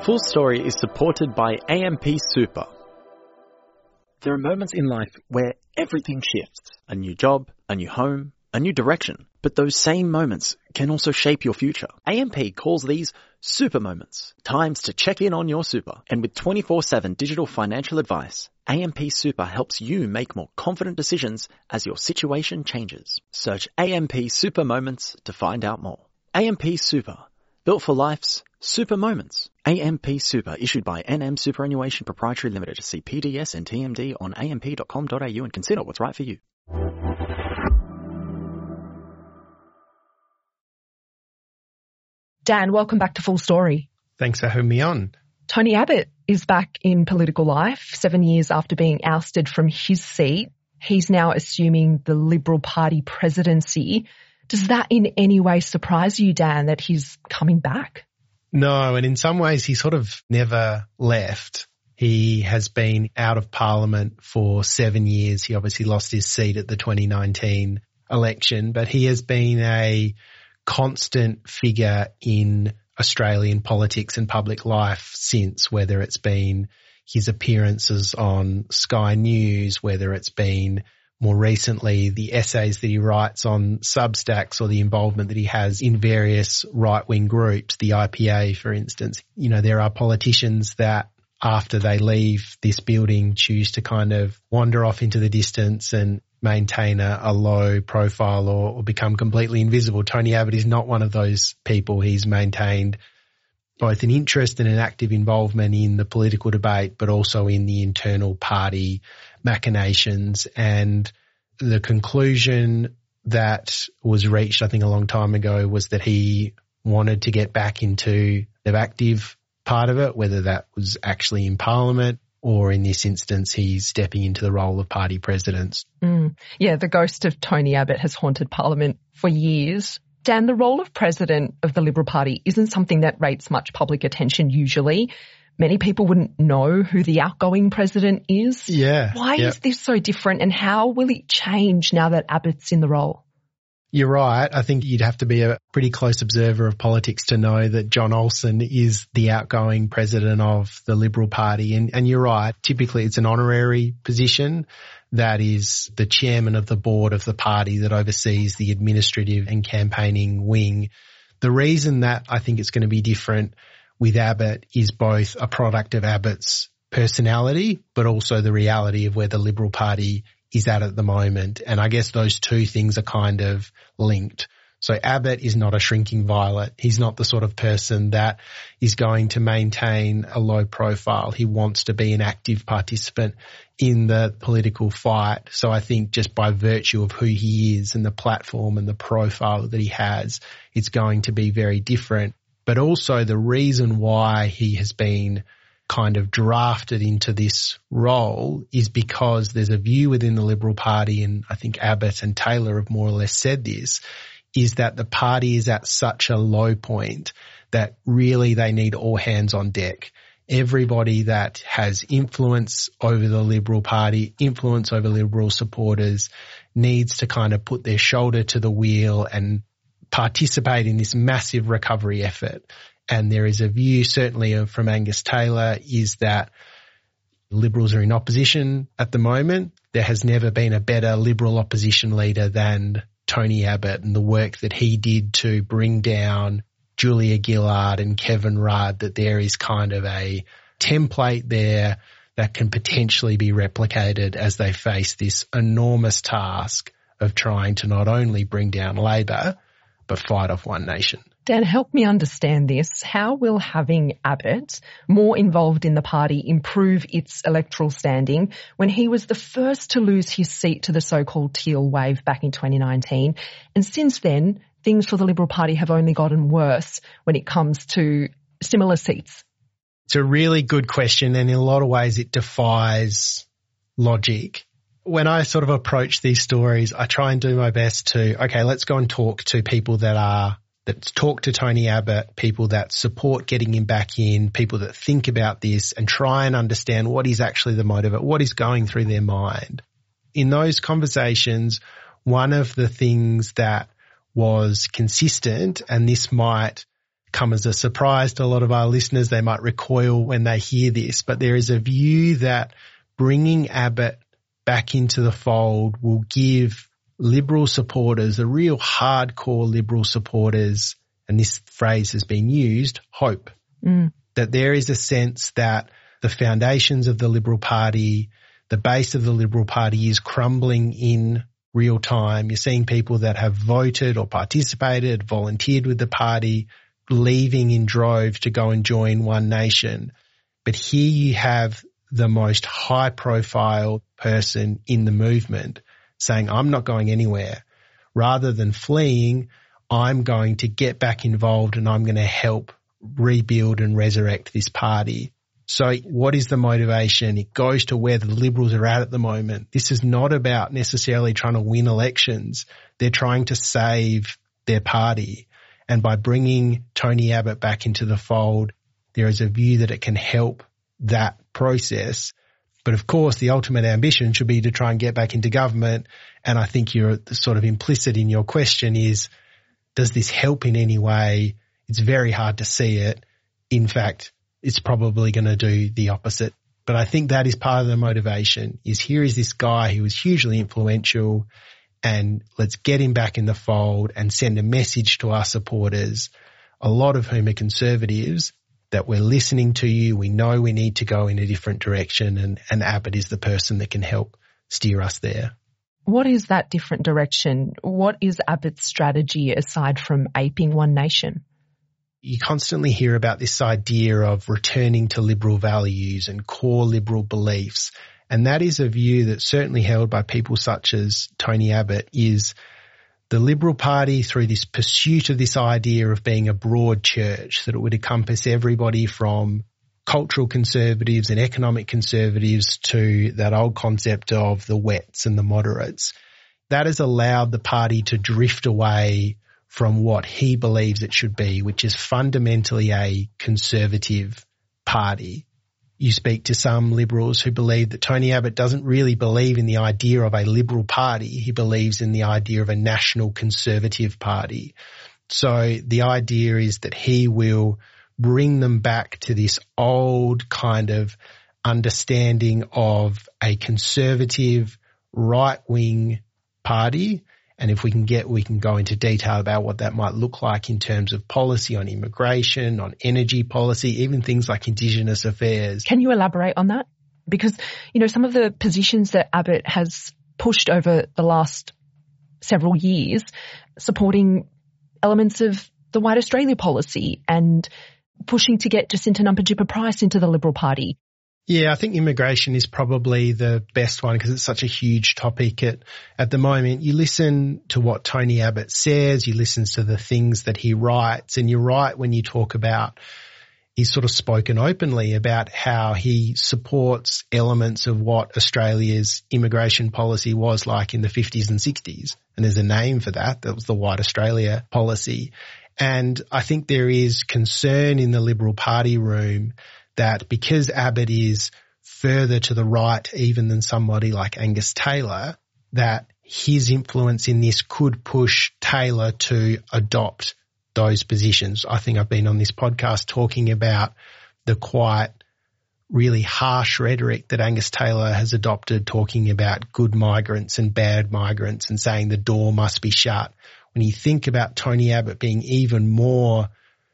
Full Story is supported by AMP Super. There are moments in life where everything shifts. A new job, a new home, a new direction. But those same moments can also shape your future. AMP calls these super moments. Times to check in on your super. And with 24/7 digital financial advice, AMP Super helps you make more confident decisions as your situation changes. Search AMP Super Moments to find out more. AMP Super. Built for life's super moments. AMP Super, issued by NM Superannuation Proprietary Limited. See PDS and TMD on amp.com.au and consider what's right for you. Dan, welcome back to Full Story. Thanks for having me on. Tony Abbott is back in political life 7 years after being ousted from his seat. He's now assuming the Liberal Party presidency. Does that in any way surprise you, Dan, that he's coming back? No, and in some ways he sort of never left. He has been out of Parliament for 7 years. He obviously lost his seat at the 2019 election, but he has been a constant figure in Australian politics and public life since, whether it's been his appearances on Sky News, whether it's been more recently the essays that he writes on Substacks or the involvement that he has in various right-wing groups, the IPA, for instance. You know, there are politicians that after they leave this building choose to kind of wander off into the distance and maintain a low profile or become completely invisible. Tony Abbott is not one of those people. He's maintained both an interest and an active involvement in the political debate, but also in the internal party machinations. And the conclusion that was reached, I think, a long time ago was that he wanted to get back into the active part of it, whether that was actually in Parliament or in this instance he's stepping into the role of party president. Yeah, the ghost of Tony Abbott has haunted Parliament for years. Dan, the role of president of the Liberal Party isn't something that rates much public attention usually. Many people wouldn't know who the outgoing president is. Yeah. Why is this so different, and how will it change now that Abbott's in the role? You're right. I think you'd have to be a pretty close observer of politics to know that John Olsen is the outgoing president of the Liberal Party. And you're right. Typically it's an honorary position that is the chairman of the board of the party that oversees the administrative and campaigning wing. The reason that I think it's going to be different with Abbott is both a product of Abbott's personality, but also the reality of where the Liberal Party is at the moment. And I guess those two things are kind of linked. So Abbott is not a shrinking violet. He's not the sort of person that is going to maintain a low profile. He wants to be an active participant in the political fight. So I think just by virtue of who he is and the platform and the profile that he has, it's going to be very different. But also the reason why he has been kind of drafted into this role is because there's a view within the Liberal Party, and I think Abbott and Taylor have more or less said this, is that the party is at such a low point that really they need all hands on deck. Everybody that has influence over the Liberal Party, influence over Liberal supporters, needs to kind of put their shoulder to the wheel and participate in this massive recovery effort. And there is a view, certainly from Angus Taylor, is that Liberals are in opposition at the moment. There has never been a better Liberal opposition leader than Tony Abbott, and the work that he did to bring down Julia Gillard and Kevin Rudd, that there is kind of a template there that can potentially be replicated as they face this enormous task of trying to not only bring down Labor, but fight off One Nation. Dan, help me understand this. How will having Abbott more involved in the party improve its electoral standing when he was the first to lose his seat to the so-called teal wave back in 2019? And since then, things for the Liberal Party have only gotten worse when it comes to similar seats. It's a really good question, and in a lot of ways it defies logic. When I sort of approach these stories, I try and do my best to, okay, let's go and talk to people that talk to Tony Abbott, people that support getting him back in, people that think about this and try and understand what is actually the motive, what is going through their mind. In those conversations, one of the things that was consistent, and this might come as a surprise to a lot of our listeners. They might recoil when they hear this, but there is a view that bringing Abbott back into the fold will give Liberal supporters, the real hardcore Liberal supporters, and this phrase has been used, hope. That there is a sense that the foundations of the Liberal Party, the base of the Liberal Party is crumbling in real time. You're seeing people that have voted or participated, volunteered with the party, leaving in droves to go and join One Nation. But here you have the most high-profile person in the movement saying, I'm not going anywhere. Rather than fleeing, I'm going to get back involved and I'm going to help rebuild and resurrect this party. So what is the motivation? It goes to where the Liberals are at the moment. This is not about necessarily trying to win elections. They're trying to save their party. And by bringing Tony Abbott back into the fold, there is a view that it can help that process. But of course, the ultimate ambition should be to try and get back into government. And I think you're sort of implicit in your question is, does this help in any way? It's very hard to see it. In fact, it's probably going to do the opposite. But I think that is part of the motivation is here is this guy who was hugely influential and let's get him back in the fold and send a message to our supporters, a lot of whom are conservatives, that we're listening to you. We know we need to go in a different direction and Abbott is the person that can help steer us there. What is that different direction? What is Abbott's strategy aside from aping One Nation? You constantly hear about this idea of returning to Liberal values and core Liberal beliefs. And that is a view that's certainly held by people such as Tony Abbott is the Liberal Party through this pursuit of this idea of being a broad church, that it would encompass everybody from cultural conservatives and economic conservatives to that old concept of the wets and the moderates. That has allowed the party to drift away from what he believes it should be, which is fundamentally a conservative party. You speak to some Liberals who believe that Tony Abbott doesn't really believe in the idea of a Liberal Party. He believes in the idea of a national conservative party. So the idea is that he will bring them back to this old kind of understanding of a conservative right-wing party. And if we can go into detail about what that might look like in terms of policy on immigration, on energy policy, even things like Indigenous affairs. Can you elaborate on that? Because, some of the positions that Abbott has pushed over the last several years, supporting elements of the White Australia policy and pushing to get Jacinta Nampijinpa-Price into the Liberal Party. Yeah, I think immigration is probably the best one because it's such a huge topic at the moment. You listen to what Tony Abbott says, you listen to the things that he writes, and you're right when you talk about he's sort of spoken openly about how he supports elements of what Australia's immigration policy was like in the 50s and 60s. And there's a name for that. That was the White Australia policy. And I think there is concern in the Liberal Party room that because Abbott is further to the right even than somebody like Angus Taylor, that his influence in this could push Taylor to adopt those positions. I think I've been on this podcast talking about the quite really harsh rhetoric that Angus Taylor has adopted, talking about good migrants and bad migrants and saying the door must be shut. When you think about Tony Abbott being even more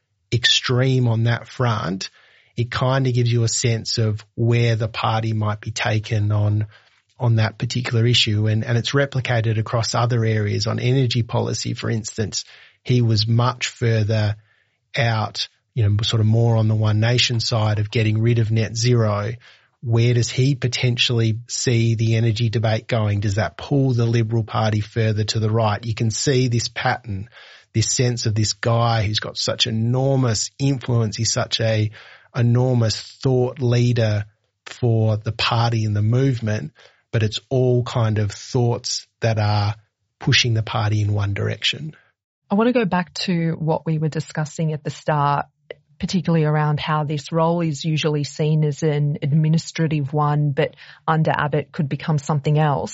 extreme on that front, it kind of gives you a sense of where the party might be taken on that particular issue. And it's replicated across other areas. On energy policy, for instance, he was much further out, sort of more on the One Nation side of getting rid of net zero. Where does he potentially see the energy debate going? Does that pull the Liberal Party further to the right? You can see this pattern, this sense of this guy who's got such enormous influence. He's such a enormous thought leader for the party and the movement, but it's all kind of thoughts that are pushing the party in one direction. I want to go back to what we were discussing at the start, particularly around how this role is usually seen as an administrative one, but under Abbott could become something else.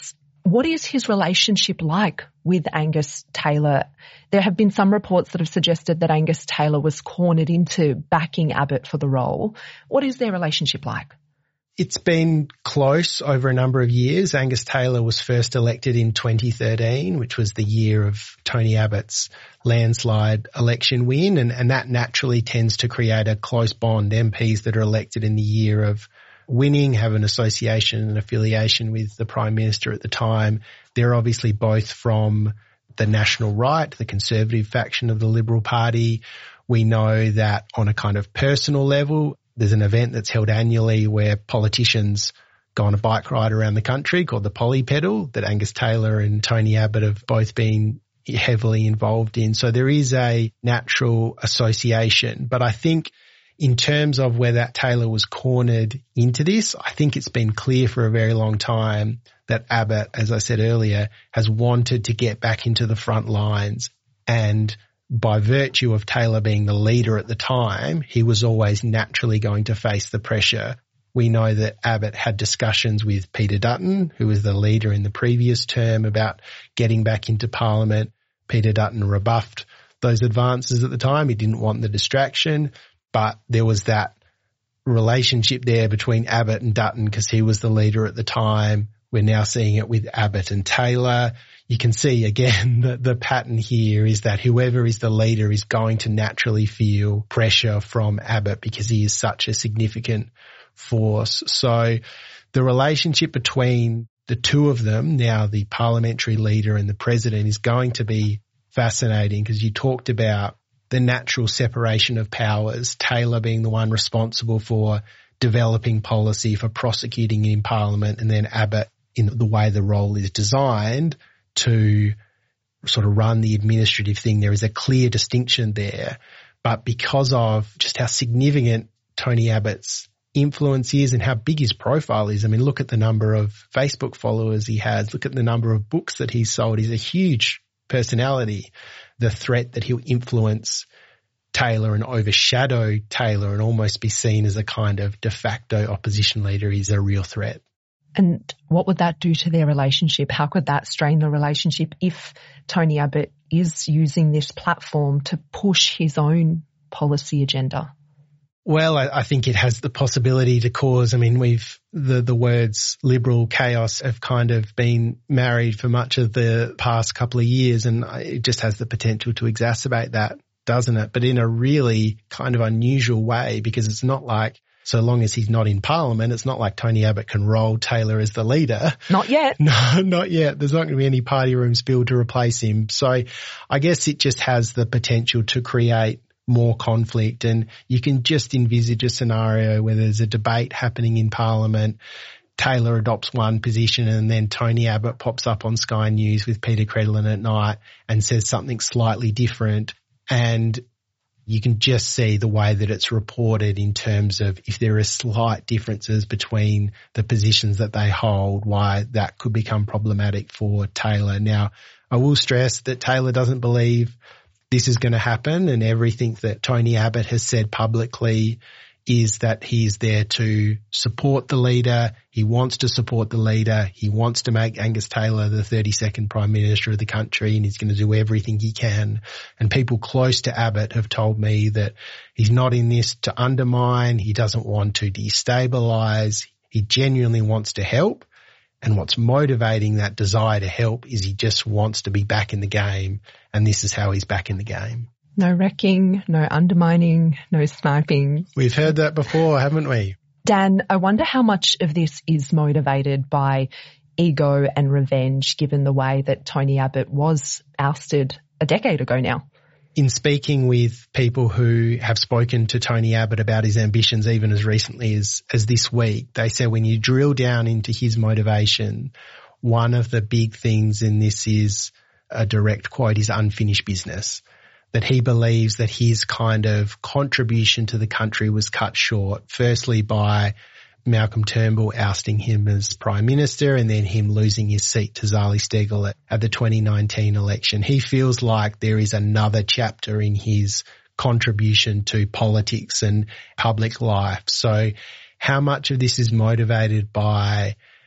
What is his relationship like with Angus Taylor? There have been some reports that have suggested that Angus Taylor was cornered into backing Abbott for the role. What is their relationship like? It's been close over a number of years. Angus Taylor was first elected in 2013, which was the year of Tony Abbott's landslide election win, and that naturally tends to create a close bond. MPs that are elected in the year of winning have an association and affiliation with the Prime Minister at the time. They're obviously both from the national right, the Conservative faction of the Liberal Party. We know that on a kind of personal level, there's an event that's held annually where politicians go on a bike ride around the country called the Polly Pedal that Angus Taylor and Tony Abbott have both been heavily involved in. So there is a natural association. But I think in terms of whether Taylor was cornered into this, I think it's been clear for a very long time that Abbott, as I said earlier, has wanted to get back into the front lines, and by virtue of Taylor being the leader at the time, he was always naturally going to face the pressure. We know that Abbott had discussions with Peter Dutton, who was the leader in the previous term, about getting back into Parliament. Peter Dutton rebuffed those advances at the time. He didn't want the distraction, but there was that relationship there between Abbott and Dutton because he was the leader at the time. We're now seeing it with Abbott and Taylor. You can see again the pattern here is that whoever is the leader is going to naturally feel pressure from Abbott because he is such a significant force. So the relationship between the two of them, now the parliamentary leader and the president, is going to be fascinating because you talked about the natural separation of powers, Taylor being the one responsible for developing policy, for prosecuting in Parliament, and then Abbott in the way the role is designed to sort of run the administrative thing. There is a clear distinction there. But because of just how significant Tony Abbott's influence is and how big his profile is, I mean, look at the number of Facebook followers he has, look at the number of books that he's sold. He's a huge personality. The threat that he'll influence Taylor and overshadow Taylor and almost be seen as a kind of de facto opposition leader is a real threat. And what would that do to their relationship? How could that strain the relationship if Tony Abbott is using this platform to push his own policy agenda? Well, I think it has the possibility to cause, I mean, the words liberal chaos have kind of been married for much of the past couple of years, and it just has the potential to exacerbate that, doesn't it? But in a really kind of unusual way, because it's not like, so long as he's not in Parliament, it's not like Tony Abbott can roll Taylor as the leader. Not yet. No, not yet. There's not going to be any party rooms built to replace him. So I guess it just has the potential to create more conflict, and you can just envisage a scenario where there's a debate happening in Parliament, Taylor adopts one position and then Tony Abbott pops up on Sky News with Peter Credlin at night and says something slightly different, and you can just see the way that it's reported in terms of if there are slight differences between the positions that they hold, why that could become problematic for Taylor. Now, I will stress that Taylor doesn't believe this is going to happen, and everything that Tony Abbott has said publicly is that he's there to support the leader. He wants to support the leader. He wants to make Angus Taylor the 32nd Prime Minister of the country, and he's going to do everything he can. And people close to Abbott have told me that he's not in this to undermine. He doesn't want to destabilise. He genuinely wants to help. And what's motivating that desire to help is he just wants to be back in the game, and this is how he's back in the game. No wrecking, no undermining, no sniping. We've heard that before, haven't we? Dan, I wonder how much of this is motivated by ego and revenge, given the way that Tony Abbott was ousted a decade ago now. In speaking with people who have spoken to Tony Abbott about his ambitions even as recently as this week, they say when you drill down into his motivation, one of the big things in this is a direct quote, is unfinished business. That he believes that his kind of contribution to the country was cut short, firstly by Malcolm Turnbull ousting him as Prime Minister and then him losing his seat to Zali Steggall at the 2019 election. He feels like there is another chapter in his contribution to politics and public life. So how much of this is motivated by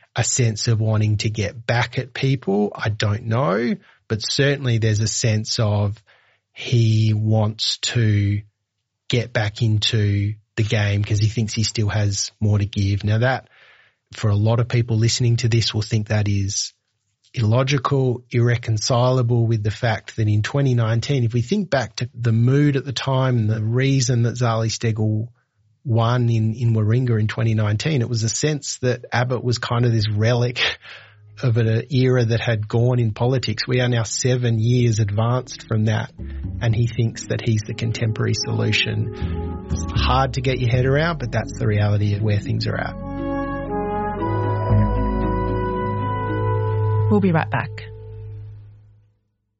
a sense of wanting to get back at people? I don't know, but certainly there's a sense of he wants to get back into the game because he thinks he still has more to give. Now that, for a lot of people listening to this, will think that is illogical, irreconcilable with the fact that in 2019, if we think back to the mood at the time and the reason that Zali Steggall won in Warringah in 2019, it was a sense that Abbott was kind of this relic of an era that had gone in politics. We are now 7 years advanced from that, and he thinks that he's the contemporary solution. It's hard to get your head around, but that's the reality of where things are at. We'll be right back.